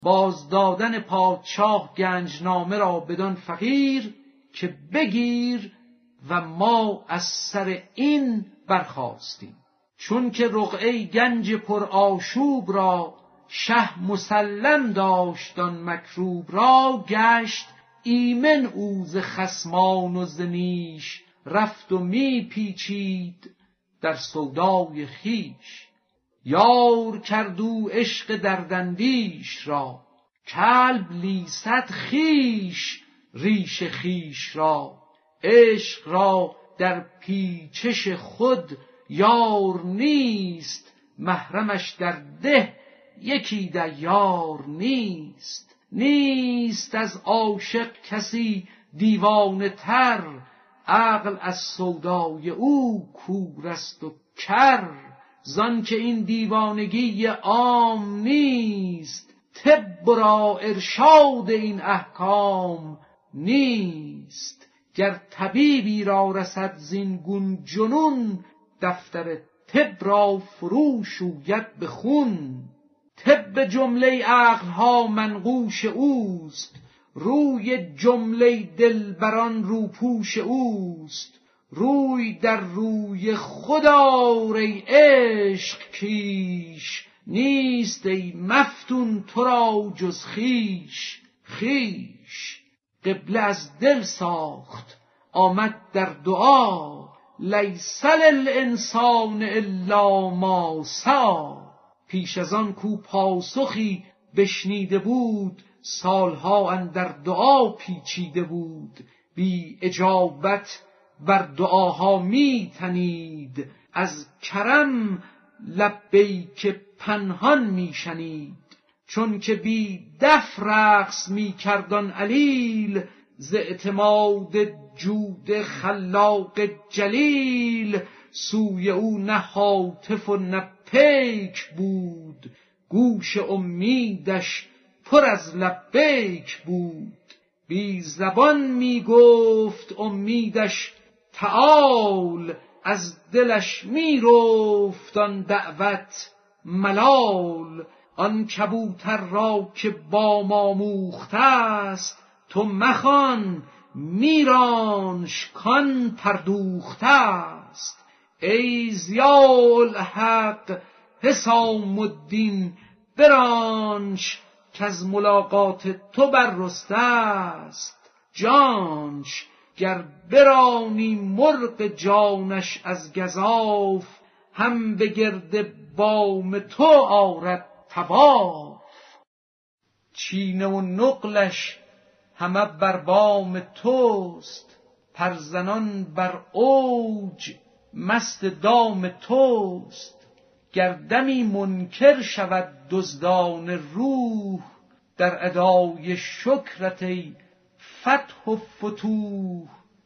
باز دادن پادشاه گنجنامه را بدان فقیر که بگیر و ما از سر این برخاستیم. چون که رقعه گنج پر آشوب را شه مسلم داشت آن مکروب را، گشت ایمن او ز خصمان و ز نیش، رفت و می پیچید در سودای خویش. یار کرد او عشق درداندیش را، کلب لیسد خویش ریش خویش را. عشق را در پیچش خود یار نیست، محرمش در ده یکی دیار نیست. نیست از عاشق کسی دیوانه تر، عقل از سودای او کور است و کر. زان که این دیوانگی عام نیست، طب را ارشاد این احکام نیست. گر طبیبی را رسد زین گون جنون، دفتر طب را فرو شوید به خون. طب جمله عقلها منقوش اوست، روی جمله دلبران روپوش اوست. روی در روی خود آر ای عشق کیش، نیست ای مفتون تو را جز خویش. خویش قبله از دل ساخت آمد در دعا، لیس للانسان الا ما سعی. پیش از آن کو پاسخی بشنیده بود، سالها اندر دعا پیچیده بود. بی اجابت بر دعاها می تنید، از کرم لبیک پنهان می شنید. چون که بی دف رقص می کردان علیل، ز اعتماد جود خلاق جلیل. سوی او نه هاتف و نه پیک بود، گوش امیدش پر از لبیک بود. بی زبان می گفت امیدش تعال، از دلش می رفت آن دعوت ملال. آن کبوتر را که بام آموخته است، تو مخوان میرانش کان پردوخته است. ای ضیاء الحق حسام الدین برانش، کز ملاقات تو بررسته است جانش. گر برانی مرغ جانش از گزاف، هم به گرد بام تو آرد طواف. چینه و نقلش همه بر بام توست، پرزنان بر اوج مست دام توست. گر دمی منکر شود دزدان روح، در ادای شکرت ای فتح و فتوح.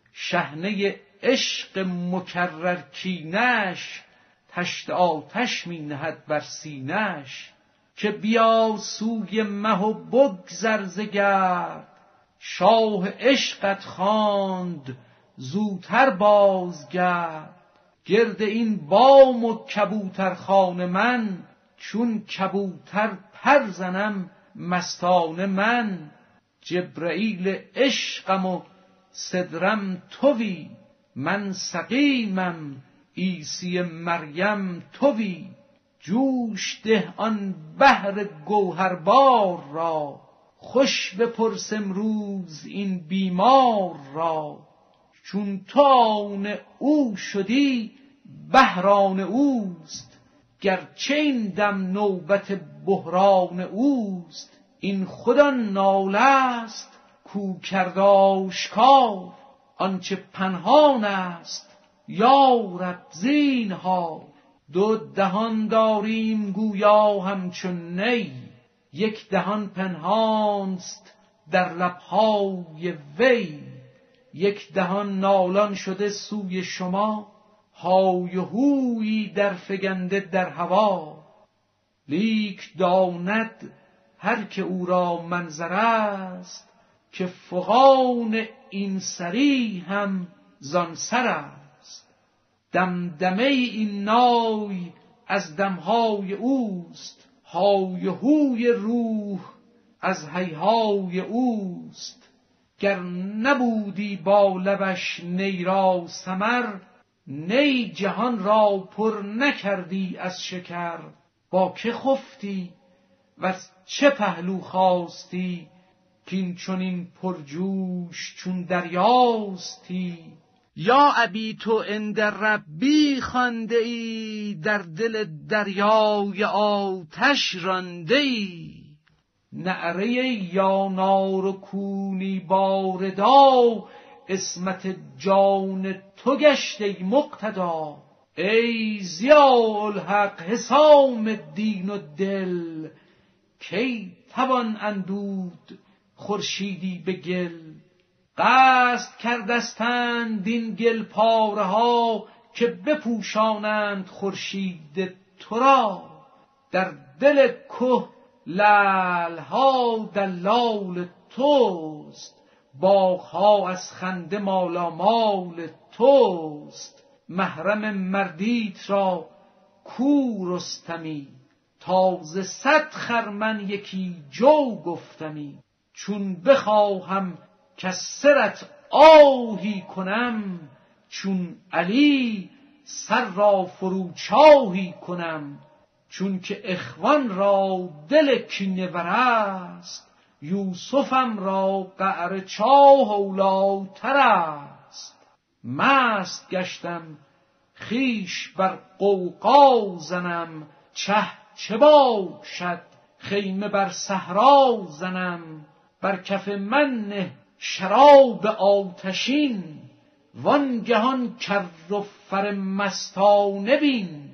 شحنه عشق مکرر کینش، تشت آتش می نهد بر سینش. که بیا سوی مه و بگذر ز گرد، شاه عشقت خواند زوتر بازگرد. گرد این بام و کبوترخانه من، چون کبوتر پر زنم مستانه من. جبرئیل عشقم و صدرم تویی، من سقیمم عیسی مریم تویی. جوش ده آن بحر گوهربار را، خوش بپرس امروز این بیمار را. چون تو آن او شدی بحران اوست، گرچه این دم نوبت بحران اوست. این خدا ناله است کو کرد آشکار، آنچه پنهان است یا رب زینهار. دو دهان داریم گویا همچون نی، یک دهان پنهانست در لبهای وی. یک دهان نالان شده سوی شما، های و هویی در فگنده در هوا. لیک داند هر که او را منظر است، که فغان این سری هم زان سر است. دمدمه این نای از دمهای اوست، های و هوی روح از هیهای اوست. گر نبودی با لبش نی را ثمر، نی جهان را پر نکردی از شکر. با که خفتی و چه پهلو خواستی، کین چنین پرجوش چون دریاستی. یا ابیت عند ربی خوانده ای، در دل دریای آتش رانده ای. نعره یا نار کونی باردا، عصمت جان تو گشت ای مقتدا. ای ضیاء الحق حسام الدین و دل، کی توان اندود خورشیدی به گل. قصد کردستند این گل پاره ها، که بپوشانند خورشید تو را. در دل که لعل ها دلال توست، باغ ها از خنده مالامال توست. محرم مردیت را کو رستمی، تازه 100 خرمن یکی جو گفتمی. چون بخواهم کز سرت آهی کنم، چون علی سر را فروچاهی کنم. چون که اخوان را دل کینه ور است، یوسفم را قعر چاه اولیتر است. مست گشتم خویش بر غوغا زنم، چه باشد خیمه بر صحرا زنم. بر کف من نه شراب آتشین، وانگهان کر و فر مستانه بین.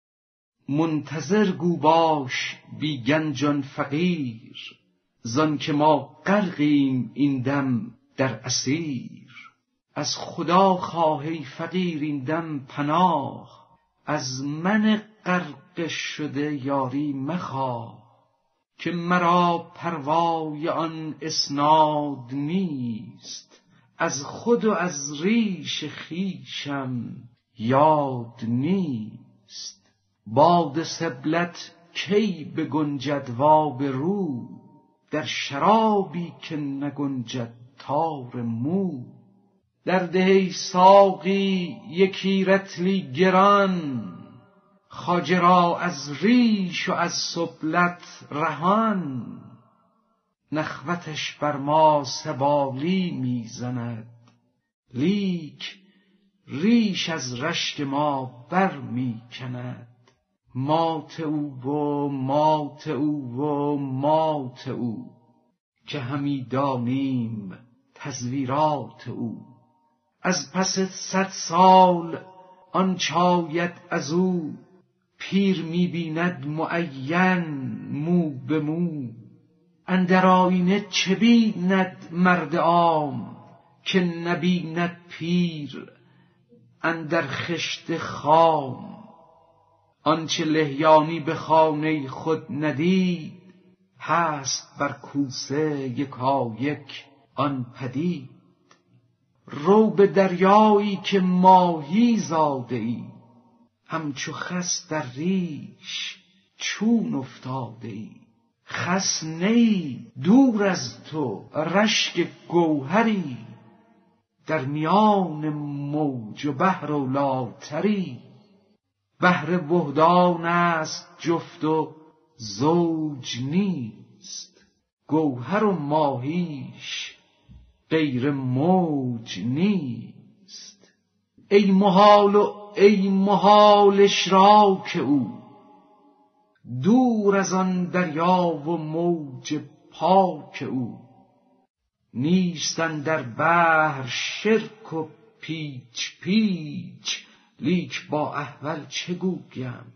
منتظر گو باش بی گنجان فقیر، زان که ما غرقیم این دم در اسیر. از خدا خواه ای فقیر این دم پناه، از من غرقه شده یاری مخواه. که مرا پروای آن اسناد نیست، از خود و از ریش خویشم یاد نیست. باد سبلت کی بگنجد واب رو، در شرابی که نگنجد تار مو. در ده ای ساقی یکی رطلی گران، خواجه را از ریش و از سبلت رهان. نخوتش بر ما سبالی میزند، لیک ریش از رشک ما بر میکند. مات او و مات او و مات او، که همی دانیم تزویرات او. از پس 100 سال آنچ آید از او، پیر می‌بیند معین مو به مو. اندر آینه چه بیند مرد عام، که نبیند پیر اندر خشت خام. آنچه لحیانی به خانه خود ندید، هست بر کوسه یکایک آن پدید. رو به دریایی که ماهی زاده ای، همچو خس در ریش چون افتاده ای. خس نی دور از تو رشک گوهری، در میان موج و بحر اولاتری. بحر وحدان است جفت و زوج نیست، گوهر و ماهیش غیر موج نیست. ای محال و ای محال اشراک او، دور از آن دریا و موج پاک او. نیستن در بحر شرک و پیچ پیچ، لیک با احول چه گویم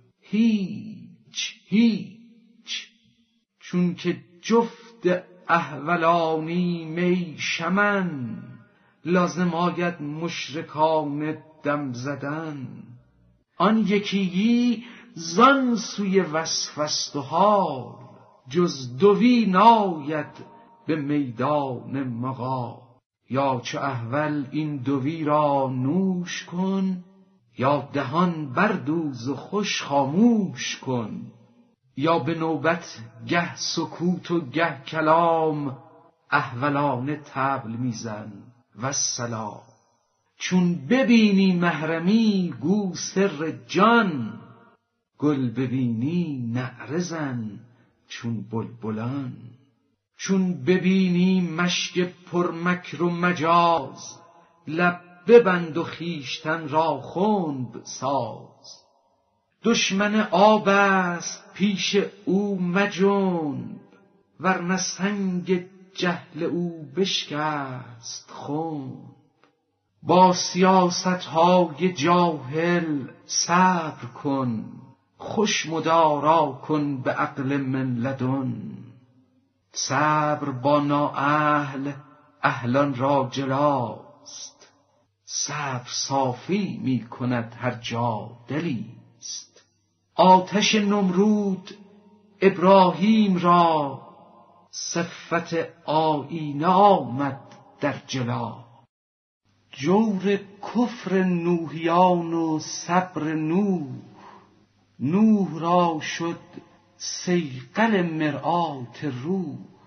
هیچ هیچ. چون که جفت احولانی می شمن، لازم آید مشرکان دم زدن. آن یکیی زان سوی وصف است و حال، جز دوی ناید به میدان مقال. یا چو احول این دوی را نوش کن، یا دهان بردوز و خوش خاموش کن. یا به نوبت گه سکوت و گه کلام، احولانه طبل میزن والسلام. چون ببینی محرمی گو سر جان، گل ببینی نعره زن چون بلبلان. چون ببینی مشک پرمکر و مجاز، لب ببند و خویشتن را خنب ساز. دشمن آب است پیش او مجنب، ورنه سنگ جهل او بشکست خنب. با سیاستهای جاهل صبر کن، خوش مدارا کن به عقل من لدن. صبر با نااهل اهلان را جلاست، صبر صافی می کند هر جا دلیست. آتش نمرود ابراهیم را، صفت آیینه آمد در جلا. جور کفر نوحیان و صبر نوح، نوح را شد صیقل مرآت روح.